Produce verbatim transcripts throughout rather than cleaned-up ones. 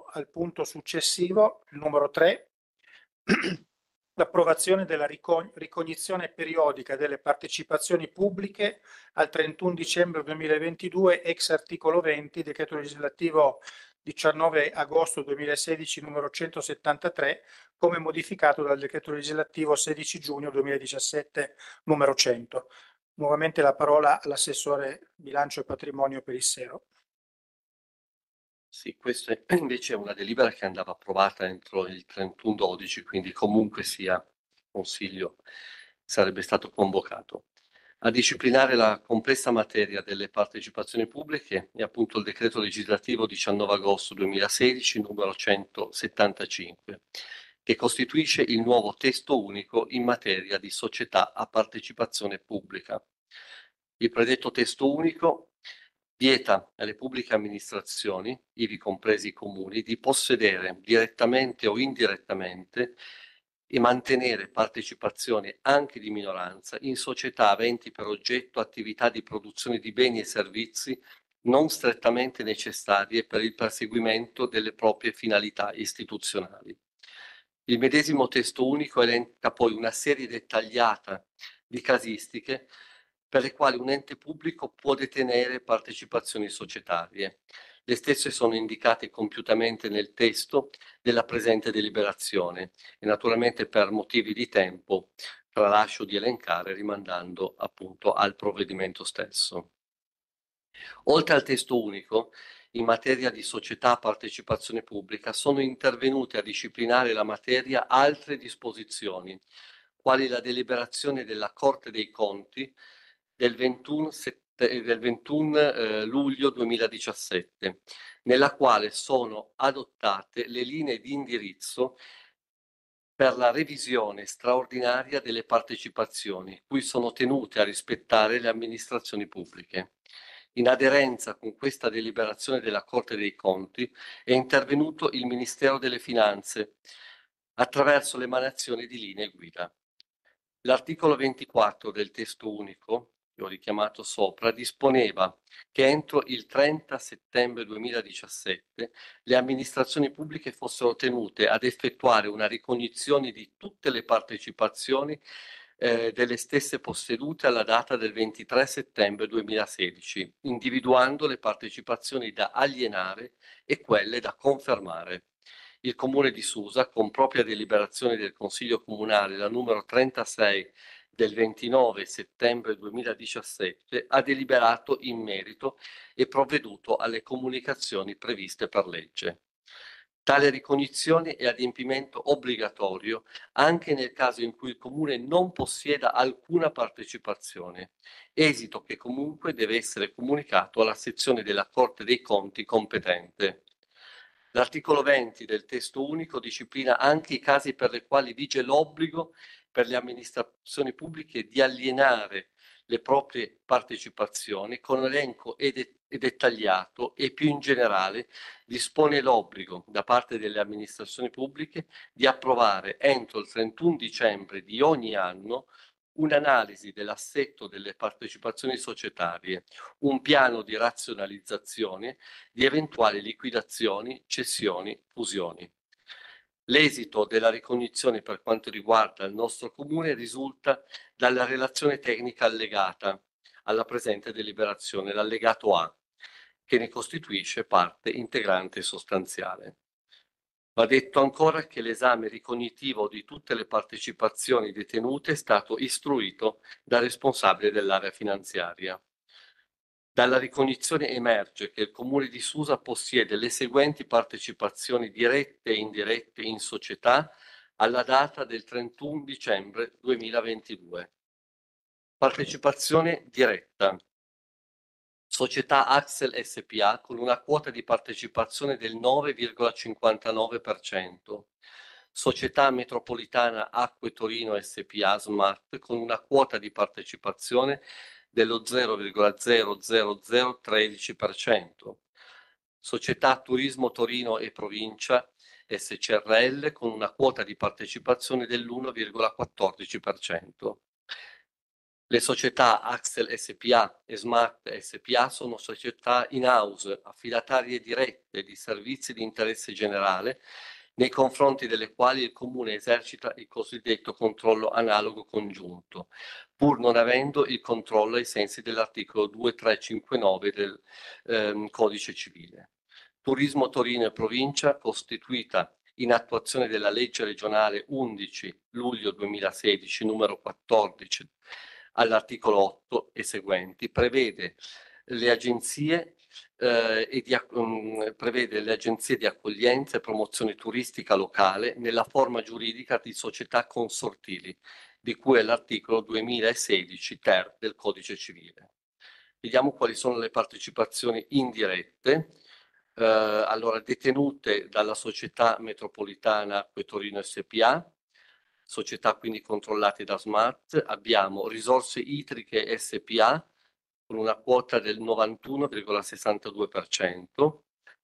al punto successivo, il numero tre, l'approvazione della ricog- ricognizione periodica delle partecipazioni pubbliche al trentuno dicembre duemilaventidue, ex articolo venti, decreto legislativo diciannove agosto duemilasedici numero centosettantatré, come modificato dal decreto legislativo sedici giugno duemiladiciassette numero cento. Nuovamente la parola all'assessore bilancio e patrimonio Perissero. Sì, questa è invece una delibera che andava approvata entro il trentuno dodici, quindi comunque sia Consiglio sarebbe stato convocato. A disciplinare la complessa materia delle partecipazioni pubbliche è appunto il decreto legislativo diciannove agosto duemilasedici numero centosettantacinque, che costituisce il nuovo testo unico in materia di società a partecipazione pubblica. Il predetto testo unico vieta alle pubbliche amministrazioni, ivi compresi i comuni, di possedere direttamente o indirettamente e mantenere partecipazioni anche di minoranza in società aventi per oggetto attività di produzione di beni e servizi non strettamente necessarie per il perseguimento delle proprie finalità istituzionali. Il medesimo testo unico elenca poi una serie dettagliata di casistiche per le quali un ente pubblico può detenere partecipazioni societarie. Le stesse sono indicate compiutamente nel testo della presente deliberazione e naturalmente per motivi di tempo tralascio di elencare rimandando appunto al provvedimento stesso. Oltre al testo unico, in materia di società a partecipazione pubblica sono intervenute a disciplinare la materia altre disposizioni, quali la deliberazione della Corte dei Conti del ventuno, sette, del ventuno eh, luglio duemiladiciassette, nella quale sono adottate le linee di indirizzo per la revisione straordinaria delle partecipazioni, cui sono tenute a rispettare le amministrazioni pubbliche. In aderenza con questa deliberazione della Corte dei Conti è intervenuto il Ministero delle Finanze attraverso l'emanazione di linee guida. L'articolo ventiquattro del testo unico, che ho richiamato sopra, disponeva che entro il trenta settembre duemiladiciassette le amministrazioni pubbliche fossero tenute ad effettuare una ricognizione di tutte le partecipazioni eh, delle stesse possedute alla data del ventitré settembre duemilasedici, individuando le partecipazioni da alienare e quelle da confermare. Il Comune di Susa, con propria deliberazione del Consiglio Comunale, la numero trentasei del ventinove settembre duemiladiciassette, ha deliberato in merito e provveduto alle comunicazioni previste per legge. Tale ricognizione è adempimento obbligatorio anche nel caso in cui il Comune non possieda alcuna partecipazione, esito che comunque deve essere comunicato alla sezione della Corte dei Conti competente. L'articolo venti del testo unico disciplina anche i casi per i quali vige l'obbligo per le amministrazioni pubbliche di alienare le proprie partecipazioni con elenco e, de- e dettagliato e più in generale dispone l'obbligo da parte delle amministrazioni pubbliche di approvare entro il trentuno dicembre di ogni anno un'analisi dell'assetto delle partecipazioni societarie, un piano di razionalizzazione di eventuali liquidazioni, cessioni, fusioni. L'esito della ricognizione per quanto riguarda il nostro comune risulta dalla relazione tecnica allegata alla presente deliberazione, l'allegato A, che ne costituisce parte integrante e sostanziale. Va detto ancora che l'esame ricognitivo di tutte le partecipazioni detenute è stato istruito dal responsabile dell'area finanziaria. Dalla ricognizione emerge che il Comune di Susa possiede le seguenti partecipazioni dirette e indirette in società alla data del trentuno dicembre duemilaventidue. Partecipazione diretta. Società Axel S P A con una quota di partecipazione del nove virgola cinquantanove per cento. Società Metropolitana Acque Torino S P A Smart con una quota di partecipazione dello zero virgola zero zero zero uno tre per cento. Società Turismo Torino e Provincia S C R L con una quota di partecipazione dell'uno virgola quattordici per cento. Le società Axel S P A e Smart S P A sono società in-house, affidatarie dirette di servizi di interesse generale, nei confronti delle quali il Comune esercita il cosiddetto controllo analogo congiunto, pur non avendo il controllo ai sensi dell'articolo duemilatrecentocinquantanove del ehm, Codice Civile. Turismo Torino e Provincia, costituita in attuazione della legge regionale undici luglio duemilasedici numero quattordici, all'articolo otto e seguenti, prevede le agenzie eh, e di, um, prevede le agenzie di accoglienza e promozione turistica locale nella forma giuridica di società consortili, di cui è l'articolo duemilasedici ter del Codice Civile. Vediamo quali sono le partecipazioni indirette. Eh, allora, detenute dalla società metropolitana Acque Torino S P A, società quindi controllate da Smart, abbiamo Risorse Idriche S P A con una quota del novantuno virgola sessantadue per cento,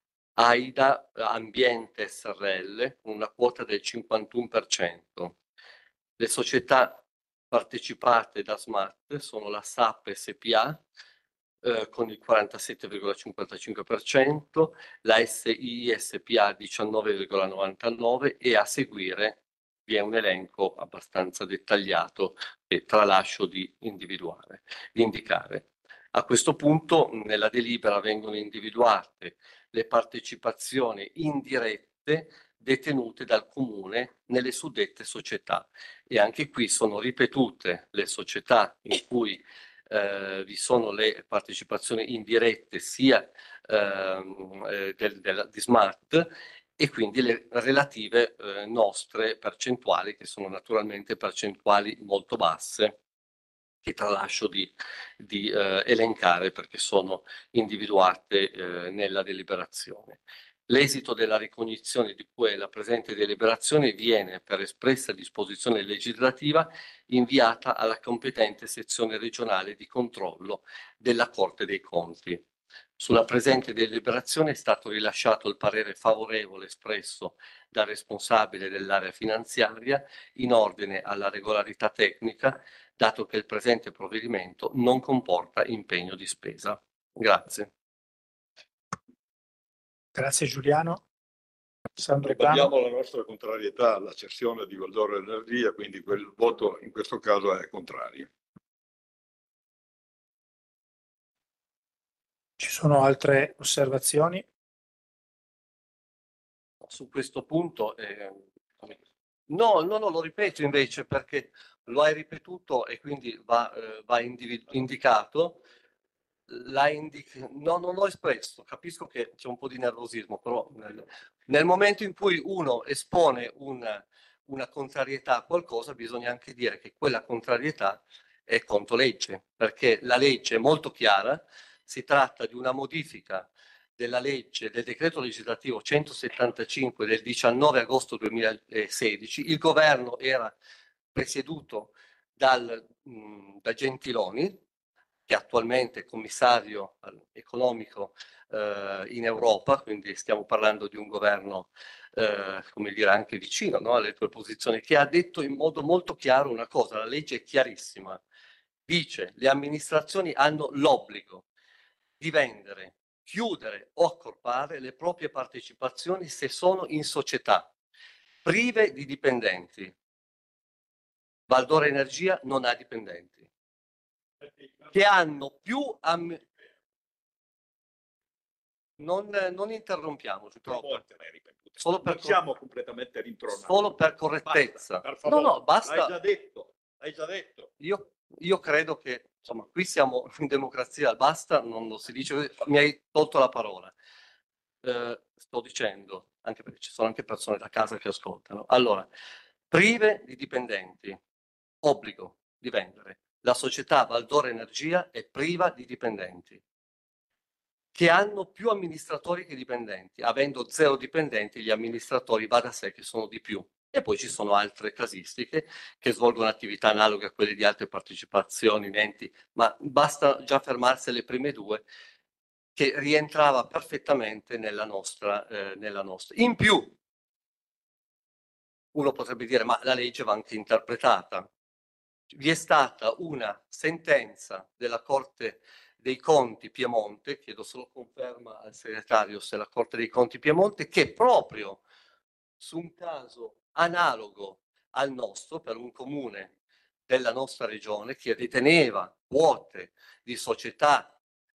AIDA Ambiente S R L con una quota del cinquantuno per cento. Le società partecipate da Smart sono la S A P S P A eh, con il quarantasette virgola cinquantacinque per cento, la S I S P A diciannove virgola novantanove per cento e a seguire vi è un elenco abbastanza dettagliato che tralascio di individuare, di indicare. A questo punto nella delibera vengono individuate le partecipazioni indirette detenute dal Comune nelle suddette società e anche qui sono ripetute le società in cui eh, vi sono le partecipazioni indirette sia ehm, eh, del, del, di Smart e quindi le relative eh, nostre percentuali, che sono naturalmente percentuali molto basse, che tralascio di, di eh, elencare perché sono individuate eh, nella deliberazione. L'esito della ricognizione di cui è la presente deliberazione viene, per espressa disposizione legislativa, inviata alla competente sezione regionale di controllo della Corte dei Conti. Sulla presente deliberazione è stato rilasciato il parere favorevole espresso dal responsabile dell'area finanziaria in ordine alla regolarità tecnica, dato che il presente provvedimento non comporta impegno di spesa. Grazie. Grazie Giuliano. Sandro Ribadiamo Ipano. la nostra contrarietà alla cessione di Valdore Energia, quindi quel voto in questo caso è contrario. Ci sono altre osservazioni? Su questo punto, eh, no, no, no, lo ripeto invece perché lo hai ripetuto e quindi va, eh, va indicato. La indic- no, non l'ho espresso, capisco che c'è un po' di nervosismo, però nel, nel momento in cui uno espone una, una contrarietà a qualcosa, bisogna anche dire che quella contrarietà è contro legge, perché la legge è molto chiara, si tratta di una modifica della legge, del decreto legislativo centosettantacinque del diciannove agosto duemilasedici, il governo era presieduto dal, mh, da Gentiloni, che attualmente è commissario economico eh, in Europa, quindi stiamo parlando di un governo, eh, come dire, anche vicino, no, alle tue posizioni, che ha detto in modo molto chiaro una cosa, la legge è chiarissima, dice le amministrazioni hanno l'obbligo di vendere, chiudere o accorpare le proprie partecipazioni se sono in società prive di dipendenti. Valdore Energia non ha dipendenti che hanno più am- non, non interrompiamo Troppo solo per non siamo completamente rintronati. Solo per correttezza. Basta, per favore. No, no, basta. Hai già detto, hai già detto. Io, io credo che, insomma, qui siamo in democrazia, basta, non lo si dice, mi hai tolto la parola. Eh, sto dicendo, anche perché ci sono anche persone da casa che ascoltano. Allora, prive di dipendenti, obbligo di vendere. La società Valdore Energia è priva di dipendenti che hanno più amministratori che dipendenti. Avendo zero dipendenti, gli amministratori va da sé che sono di più. E poi ci sono altre casistiche che svolgono attività analoghe a quelle di altre partecipazioni in enti, ma basta già fermarsi alle prime due, che rientrava perfettamente nella nostra, eh, nella nostra. In più, uno potrebbe dire, ma la legge va anche interpretata. vi è stata una sentenza della Corte dei Conti Piemonte, chiedo solo conferma al segretario se la Corte dei Conti Piemonte, che proprio su un caso analogo al nostro, per un comune della nostra regione che riteneva quote di società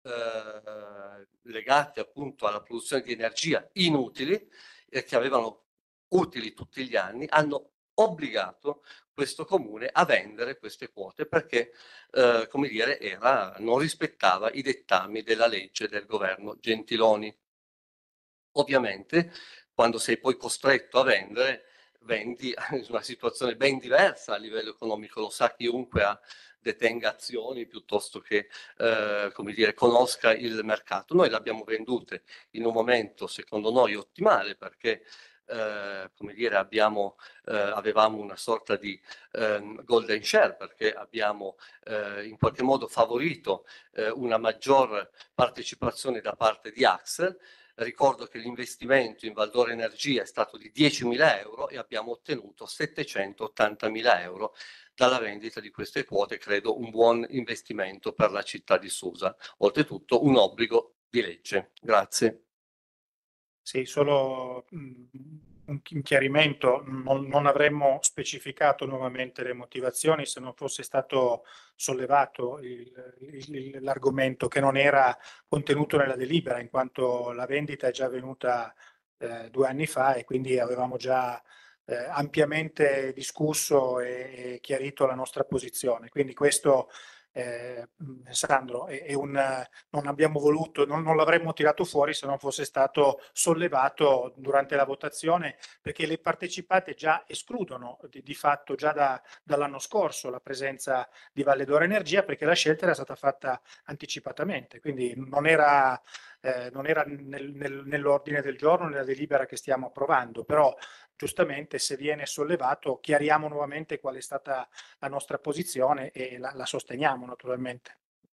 eh, legate appunto alla produzione di energia inutili e che avevano utili tutti gli anni, hanno obbligato questo comune a vendere queste quote perché, eh, come dire, era, non rispettava i dettami della legge del governo Gentiloni. Ovviamente, quando sei poi costretto a vendere, vendi in una situazione ben diversa a livello economico, lo sa chiunque ha detenga azioni piuttosto che, eh, come dire, conosca il mercato. Noi le abbiamo vendute in un momento, secondo noi, ottimale perché eh, come dire, abbiamo, eh, avevamo una sorta di eh, golden share perché abbiamo eh, in qualche modo favorito eh, una maggior partecipazione da parte di Axel. Ricordo che l'investimento in Valdore Energia è stato di diecimila euro e abbiamo ottenuto settecentottantamila euro dalla vendita di queste quote, credo un buon investimento per la città di Susa. Oltretutto un obbligo di legge. Grazie. Sì, solo mh, un chiarimento, non, non avremmo specificato nuovamente le motivazioni se non fosse stato sollevato il- il- l'argomento che non era contenuto nella delibera, in quanto la vendita è già avvenuta eh, due anni fa e quindi avevamo già eh, ampiamente discusso e, e chiarito la nostra posizione. Quindi questo, eh, Sandro, è, è un non abbiamo voluto, non, non l'avremmo tirato fuori se non fosse stato sollevato durante la votazione, perché le partecipate già escludono di, di fatto già da, dall'anno scorso la presenza di Valle d'Oro Energia, perché la scelta era stata fatta anticipatamente, quindi non era, eh, non era nel, nel, nell'ordine del giorno, nella delibera che stiamo approvando, però giustamente se viene sollevato chiariamo nuovamente qual è stata la nostra posizione e la, la sosteniamo naturalmente.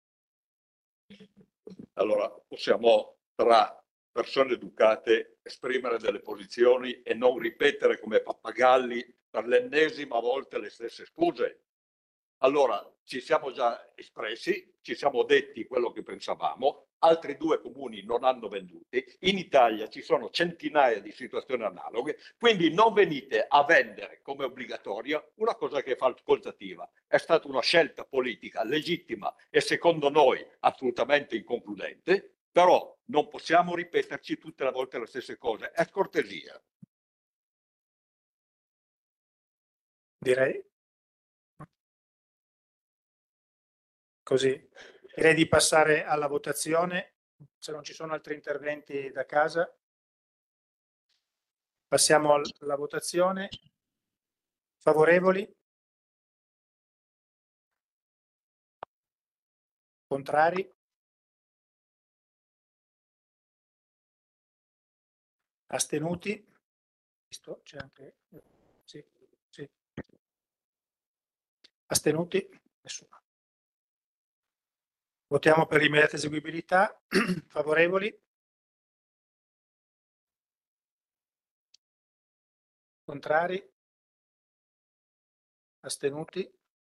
Allora, possiamo tra persone educate esprimere delle posizioni e non ripetere come pappagalli per l'ennesima volta le stesse scuse. Allora, ci siamo già espressi, ci siamo detti quello che pensavamo, altri due comuni non hanno venduti, in Italia ci sono centinaia di situazioni analoghe, quindi non venite a vendere come obbligatoria una cosa che è facoltativa. È stata una scelta politica legittima e secondo noi assolutamente inconcludente, però non possiamo ripeterci tutte le volte le stesse cose, è scortesia. Direi così. Direi di passare alla votazione, se non ci sono altri interventi da casa. Passiamo alla votazione. Favorevoli? Contrari? Astenuti? Visto, c'è anche... Sì, sì. Astenuti? Nessuno. Votiamo per l'immediata eseguibilità. Favorevoli? Contrari? Astenuti?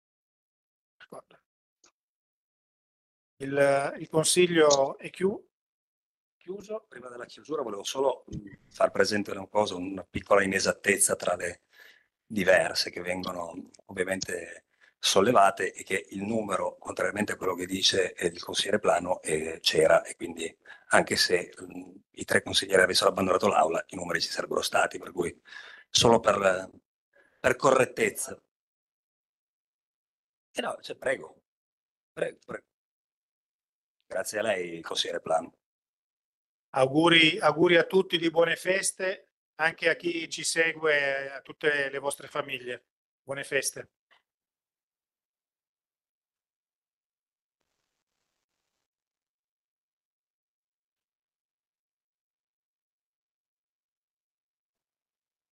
Il, il consiglio è chiuso. chiuso. Prima della chiusura volevo solo far presente una cosa, una piccola inesattezza tra le diverse che vengono ovviamente sollevate e che il numero, contrariamente a quello che dice il consigliere Plano, eh, c'era e quindi anche se mh, i tre consiglieri avessero abbandonato l'aula i numeri ci sarebbero stati, per cui solo per, per correttezza. E no, cioè, prego, prego, prego. Grazie a lei, consigliere Plano. Auguri, auguri a tutti di buone feste, anche a chi ci segue, a tutte le vostre famiglie. Buone feste.